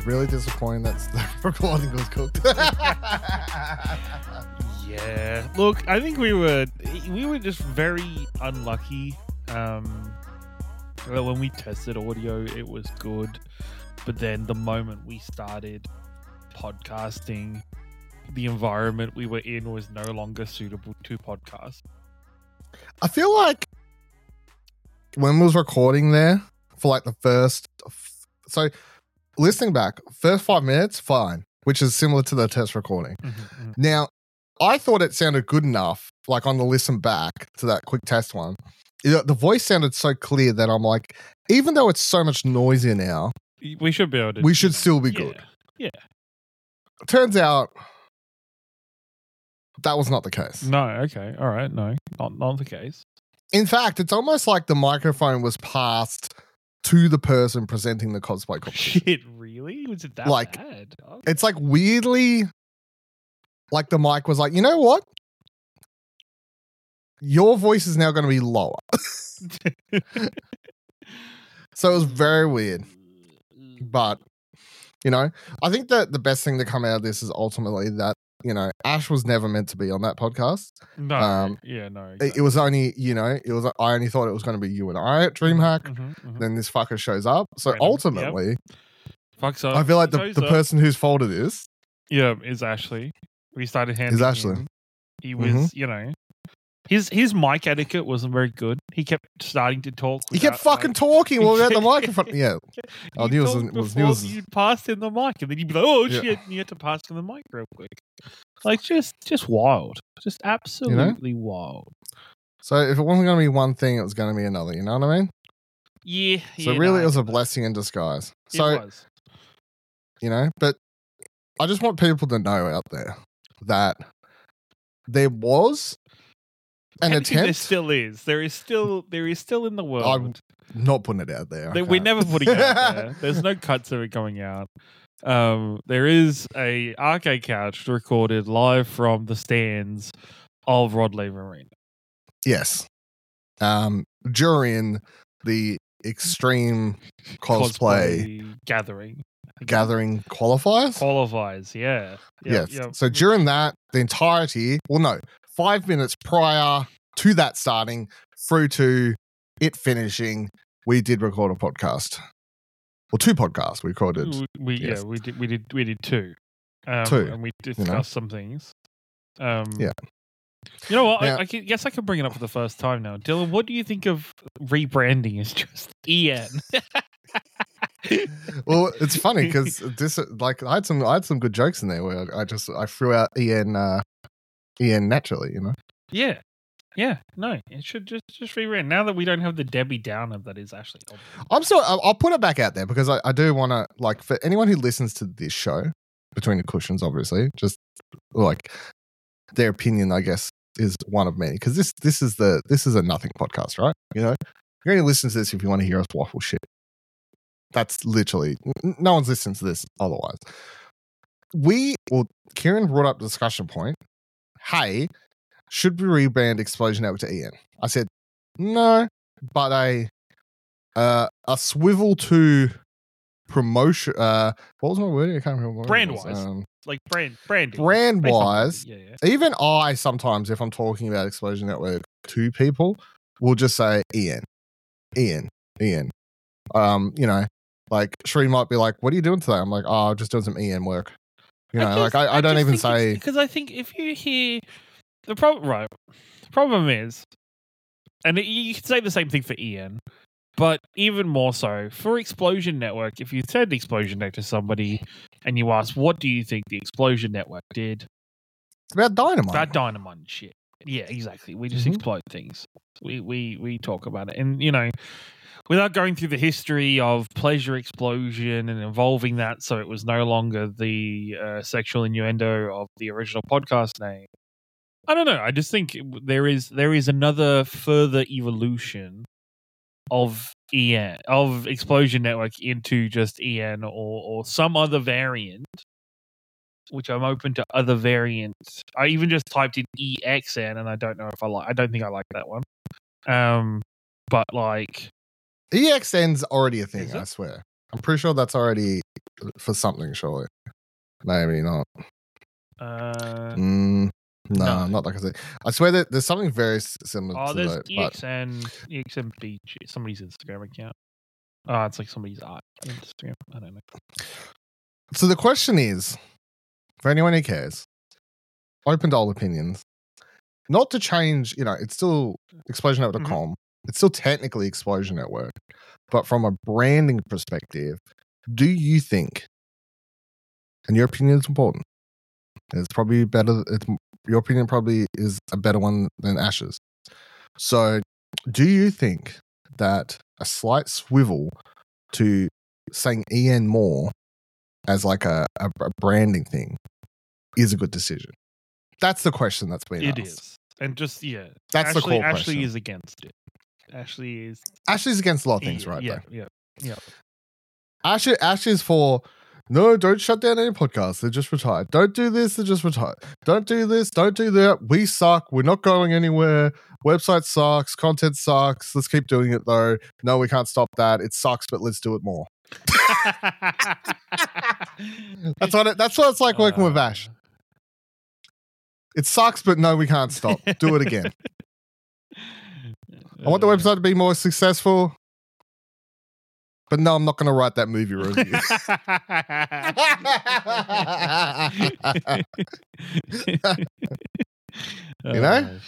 really disappointing that the recording was cooked. Yeah. Look, I think we were just very unlucky. When we tested audio, it was good, but then the moment we started podcasting, the environment we were in was no longer suitable to podcast. I feel like when we was recording there for like the first, so listening back, first 5 minutes, fine, which is similar to the test recording. Mm-hmm. Now, I thought it sounded good enough, like on the listen back to that quick test one. The voice sounded so clear that I'm like, even though it's so much noisier now, We should be able to. we should still be good. Yeah. Turns out that was not the case. No. Okay. All right. No, not the case. In fact, it's almost like the microphone was passed to the person presenting the cosplay competition. Shit, really? Was it that Like, bad? Oh. It's like weirdly, like the mic was like, you know what? Your voice is now going to be lower. So it was very weird. But, you know, I think that the best thing to come out of this is ultimately that, you know, Ash was never meant to be on that podcast. No. No. Exactly. It was only, you know, I only thought it was going to be you and I at DreamHack. Mm-hmm. Then this fucker shows up. So Random. ultimately, Fuck so. I feel like the person whose fault it is is Ashley. We started handing. Is Ashley. him. He was, you know, his mic etiquette wasn't very good. He kept starting to talk. He kept fucking talking while we had the microphone. Yeah. I knew it was you'd passed him the mic, and then you'd be like, "Oh Yeah. shit!" And you had to pass him the mic real quick. Like just wild, just absolutely wild. So if it wasn't going to be one thing, it was going to be another. You know what I mean? Yeah. So really, it was a blessing in disguise. So it was. you know, but I just want people to know out there that there was an Anything attempt. There still is. There is still in the world. I'm not putting it out there. We never putting it out there. There's no cuts of it going out. There is a arcade couch recorded live from the stands of Rod Laver Arena. Yes. During the extreme cosplay gathering qualifiers. Yeah. Yes. Yep. So during that, the entirety, 5 minutes prior to that starting through to it finishing, we did record a podcast. Well, 2 podcasts we recorded. We did 2. 2. And we discussed some things. Yeah. You know what? Now, I guess I can bring it up for the first time now. Dylan, what do you think of rebranding as just EN? well, it's funny because this, like, I had some good jokes in there where I threw out EN naturally, you know. Yeah. No, it should just rebrand. Now that we don't have the Debbie Downer that is Ashley. I'll put it back out there because I do want to, like, for anyone who listens to this show, Between the Cushions, obviously, just like their opinion, I guess, is one of many because this is a nothing podcast, right? You know, you're going to listen to this if you want to hear us waffle shit. That's literally no one's listening to this otherwise. Kieran brought up the discussion point. Hey, should we rebrand Explosion Network to EN? I said no, but a swivel to promotion. What was my word? I can't remember. Brand wise, like branding. Brand wise, yeah. Even I sometimes, if I'm talking about Explosion Network to people, will just say EN. You know, like Sheree might be like, "What are you doing today?" I'm like, "Oh, just doing some EN work." You know, I don't even say because I think if you hear the problem is, and you could say the same thing for EN. But even more so, for Explosion Network, if you said Explosion Network to somebody and you ask, what do you think the Explosion Network did? It's about dynamite. About dynamite and shit. Yeah, exactly. We just explode things. We talk about it. And, you know, without going through the history of Pleasure Explosion and evolving that so it was no longer the sexual innuendo of the original podcast name, I don't know. I just think there is another further evolution of EN, of Explosion Network into just EN or some other variant, which I'm open to other variants. I even just typed in EXN and I don't know if I don't think I like that one. But like EXN's already a thing, I swear. I'm pretty sure that's already for something, surely. Maybe not. No, not like I said. I swear that there's something very similar to there's that. EXN Beach, somebody's Instagram account. Oh, it's like somebody's art Instagram. I don't know. So the question is, for anyone who cares, open to all opinions. Not to change, it's still explosionnetwork.com. It's still technically Explosion Network. But from a branding perspective, do you think, and your opinion is important, it's probably better, your opinion probably is a better one than Ash's. So do you think that a slight swivel to saying EN more as like a branding thing is a good decision? That's the question that's been asked. It is. And just, that's the core question. Ashley is against it. Ashley's against a lot of things, right? Yeah. Ashley's for, no, don't shut down any podcasts. They're just retired. Don't do this. They're just retired. Don't do this. Don't do that. We suck. We're not going anywhere. Website sucks. Content sucks. Let's keep doing it though. No, we can't stop that. It sucks, but let's do it more. That's what it's like working with Ash. It sucks, but no, we can't stop. Do it again. I want the website to be more successful, but no, I'm not going to write that movie review. You know?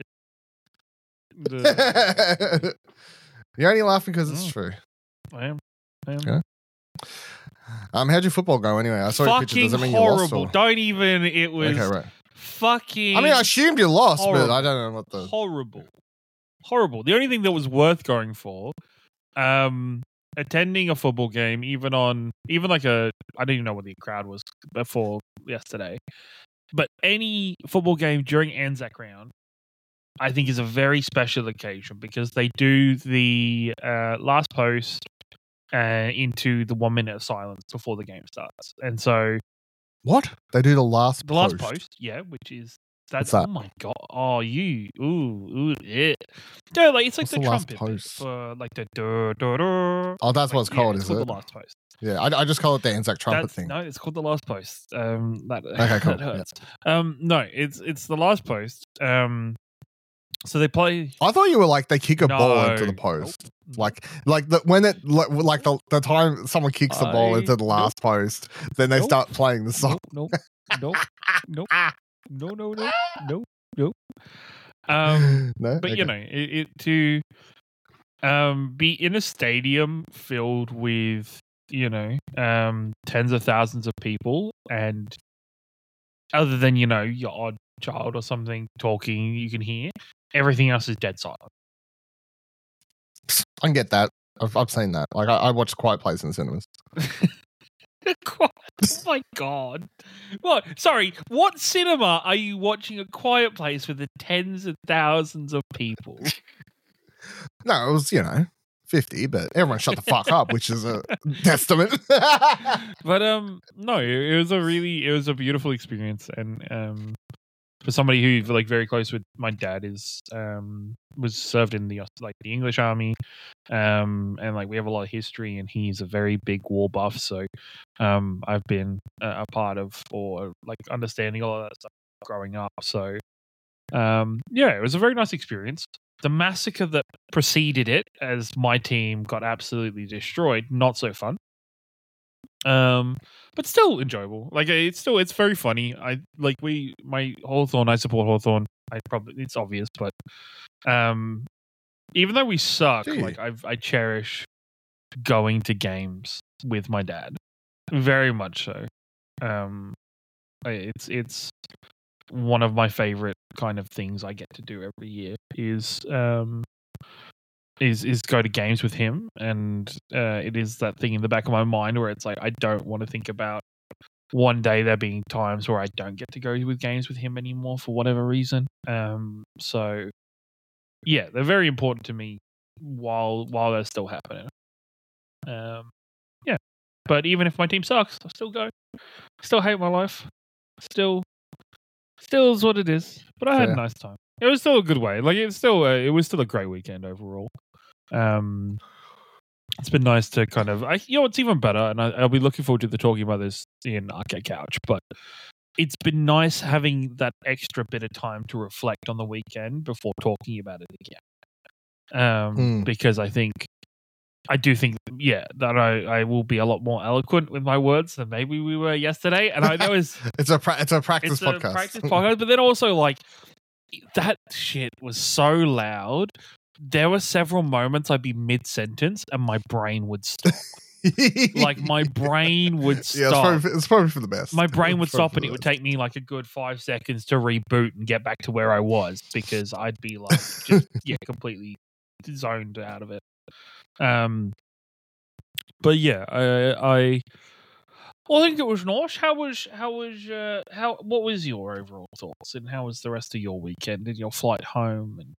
You're only laughing because it's true. I am. Okay. How'd your football go anyway? I saw your picture. Does that mean horrible. You lost? Or? Don't even. It was okay, right. Fucking. I mean, I assumed you lost, horrible. but I don't know what the horrible. The only thing that was worth going for, attending a football game, even like I don't even know what the crowd was before yesterday, but any football game during Anzac round, I think is a very special occasion because they do the last post into the 1 minute of silence before the game starts, and so what they do the last post, yeah, which is that's oh my god, ooh, yeah. No, like it's like What's the trumpet post? for like the Oh, that's what it's called, is it? The last post. Yeah, I just call it the Anzac trumpet thing. No, it's called the last post. That okay, cool. That hurts. Yeah. No, it's the last post. So they play. I thought you were like they kick a ball into the post, nope. like the time someone kicks the ball into the last post, then they start playing the song. Nope. No. No, but okay. To be in a stadium filled with tens of thousands of people, and other than your odd child or something talking you can hear, everything else is dead silent. I can get that. I've seen that. Like I watched Quiet Place in the cinemas. Oh my god! What? Sorry, what cinema are you watching A Quiet Place with the tens of thousands of people? No, it was 50, but everyone shut the fuck up, which is a testament. But no, it was a beautiful experience, and for somebody who like very close with my dad was served in the English army, and like we have a lot of history, and he's a very big war buff, so I've been a part of or like understanding all of that stuff growing up. So it was a very nice experience. The massacre that preceded it, as my team got absolutely destroyed, not so fun. But still enjoyable. Like it's very funny. I Hawthorn. I support Hawthorn. It's obvious, but even though we suck, like I cherish going to games with my dad, very much so. It's one of my favorite kind of things I get to do every year is go to games with him, and it is that thing in the back of my mind where it's like I don't want to think about one day there being times where I don't get to go with games with him anymore for whatever reason. So yeah, they're very important to me while they're still happening. Yeah, but even if my team sucks, I still go. I still hate my life. Still is what it is. But I had a nice time. It was still a good way. Like it was still a great weekend overall. It's been nice to kind of, it's even better, and I'll be looking forward to the talking about this in Arcade Couch, but it's been nice having that extra bit of time to reflect on the weekend before talking about it again. Because I do think, that I will be a lot more eloquent with my words than maybe we were yesterday. And I know it's a practice podcast. Practice podcast, but then also like that shit was so loud. There were several moments I'd be mid-sentence and my brain would stop. Like my brain would stop. Yeah, it's probably for the best. My brain would stop and it would take me like a good 5 seconds to reboot and get back to where I was because I'd be like just completely zoned out of it. But yeah, I think it was nice. What was your overall thoughts and how was the rest of your weekend and your flight home and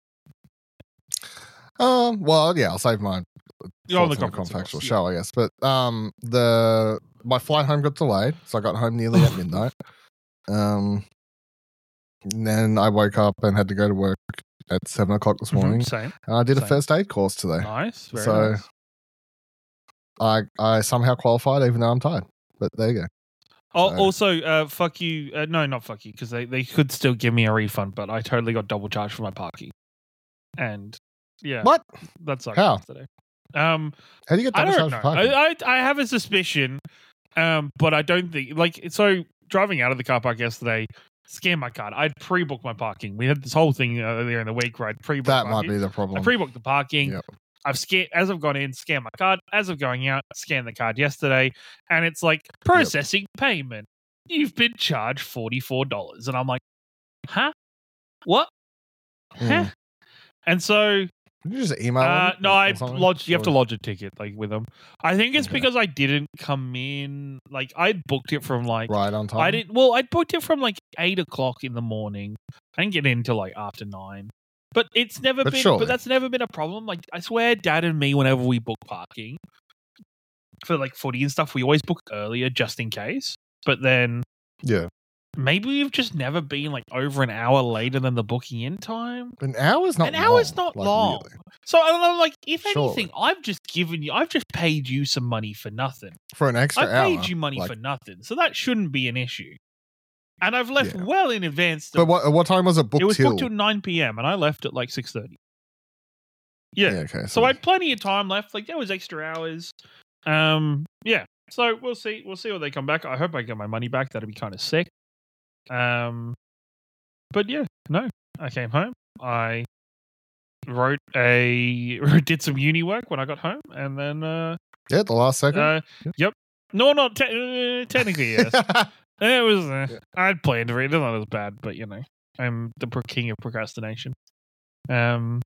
well, I'll save my factual show, I guess. But my flight home got delayed, so I got home nearly at midnight. And then I woke up and had to go to work at 7 o'clock this morning. Same. And I did a first aid course today. Nice. Very nice. I somehow qualified, even though I'm tired. But there you go. Also, fuck you. No, not fuck you, because they could still give me a refund, but I totally got double charged for my parking. And yeah, what? That sucked How? Yesterday. How do you get double charged for parking? I have a suspicion, but I don't think so. Driving out of the car park yesterday, scanned my card. I'd pre-booked my parking. We had this whole thing earlier in the week where I'd pre-booked. That might be the problem. I pre-booked the parking. Yep. I've scanned as I've gone in, scanned my card. As of going out, scanned the card yesterday, and it's like processing payment. You've been charged $44, and I'm like, huh? What? Huh? And so, did you just email them? No, I lodged. You have to lodge a ticket with them. I think it's because I didn't come in. Like I'd booked it from right on time. I'd booked it from 8 o'clock in the morning. I didn't get in till after 9. But it's never been. Surely. But that's never been a problem. Like I swear, Dad and me, whenever we book parking for footy and stuff, we always book earlier just in case. But then, maybe we've just never been over an hour later than the booking in time. An hour's not. Long. Really. So I don't know. If anything, I've just paid you some money for nothing. For an extra hour, I paid you money for nothing, so that shouldn't be an issue. And I've left well in advance. But what time was it booked? It was booked till 9 p.m. and I left at 6:30. Yeah. Okay. So I had plenty of time left. There was extra hours. Yeah. So we'll see. We'll see when they come back. I hope I get my money back. That'd be kind of sick. But yeah, no. I came home. I did some uni work when I got home, and then the last second. Yep. No, not technically yes. It was. I'd planned for it. It's not as bad, but I'm the king of procrastination. But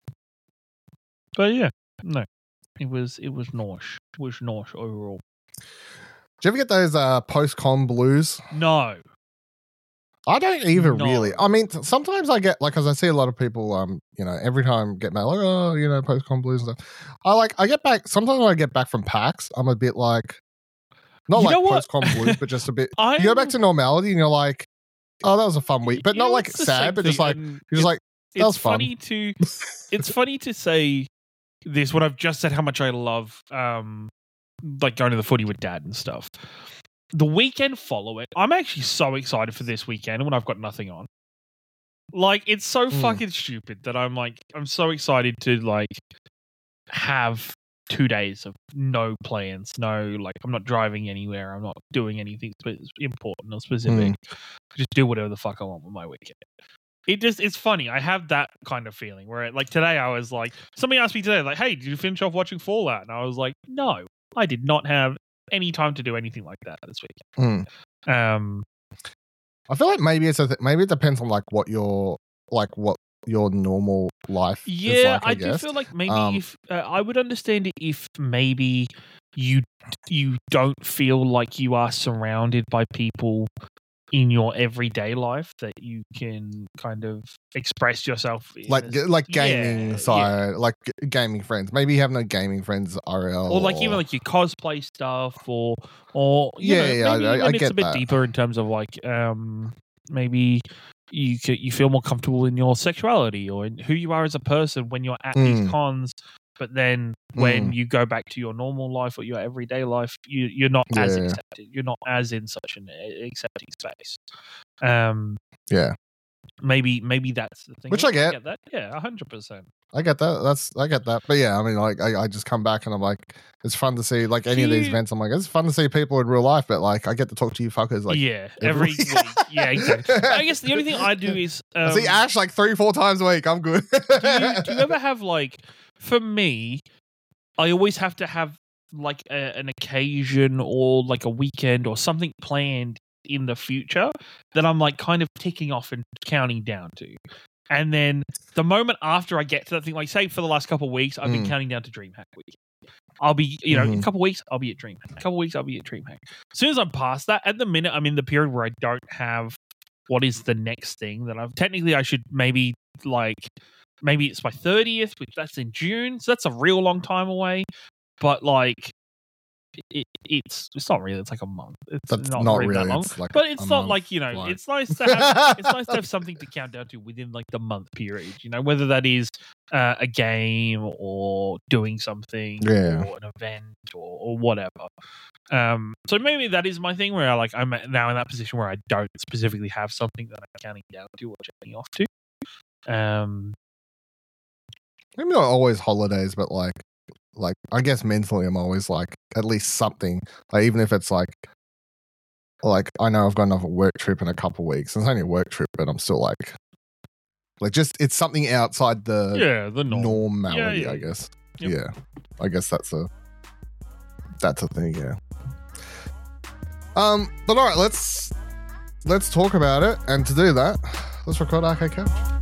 yeah, no, it was nice. It was nice overall. Do you ever get those post-con blues? No, I don't even really. I mean, sometimes I get because I see a lot of people. Every time get mail post-con blues and stuff. I get back. Sometimes when I get back from PAX, I'm a bit not post-con blues, but just a bit. You go back to normality and you're like, oh, that was a fun week. But not sad, but just you're just that was fun. It's funny to say this when I've just said how much I love going to the footy with Dad and stuff. The weekend following, I'm actually so excited for this weekend when I've got nothing on. It's so fucking stupid that I'm so excited to have 2 days of no plans, I'm not driving anywhere, I'm not doing anything important or specific. Just do whatever the fuck I want with my weekend. It's funny. I have that kind of feeling where today I was somebody asked me today, hey, did you finish off watching Fallout? And I was like, no, I did not have any time to do anything like that this weekend. I feel maybe maybe it depends on what your normal life is like, I guess. Do feel maybe if I would understand it if maybe you don't feel like you are surrounded by people in your everyday life that you can kind of express yourself in gaming side, gaming friends. Maybe you have no gaming friends RL, or even your cosplay stuff, or I get it's a bit that. deeper in terms of maybe you feel more comfortable in your sexuality or in who you are as a person when you're at these cons but then when you go back to your normal life or your everyday life, you're not as accepted. You're not as in such an accepting space. Maybe that's the thing. Which I get. That. Yeah, 100%. I get that. I get that. But yeah, I mean, like, I just come back and I'm like, it's fun to see, like, any of these events. I'm like, it's fun to see people in real life, but like, I get to talk to you fuckers, like, every week. Yeah, exactly. I guess the only thing I do is I see Ash like 3-4 times a week. I'm good. do you ever have, like, for me, I always have to have like an occasion or like a weekend or something planned in the future that I'm like kind of ticking off and counting down to. And then the moment after I get to that thing, like say for the last couple of weeks, I've been counting down to DreamHack week. I'll be, in a couple of weeks, I'll be at DreamHack. A couple of weeks, I'll be at DreamHack. As soon as I'm past that, at the minute, I'm in the period where I don't have what is the next thing that I should maybe it's my 30th, which that's in June. So that's a real long time away. But like, it's not really. It's like a month. It's not really that long. It's like but it's not like it's nice to have. It's nice to have something to count down to within like the month period. Whether that is a game or doing something or an event or whatever. So maybe that is my thing where I'm now in that position where I don't specifically have something that I'm counting down to or checking off to. Maybe not always holidays, but like I guess mentally I'm always like at least something, like even if it's like I know I've got another work trip in a couple of weeks. It's only a work trip, but I'm still like just it's something outside the normality, I guess. Yep. Yeah, I guess that's a thing. Yeah. But all right, let's talk about it, and to do that, let's record Arcade Couch.